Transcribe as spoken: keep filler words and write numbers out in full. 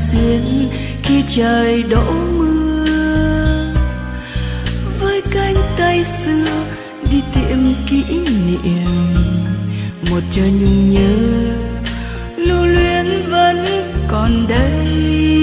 duyên khi trời đổ mưa, với cánh tay xưa đi tìm kỷ niệm, một trời nhung nhớ lưu luyến vẫn còn đây.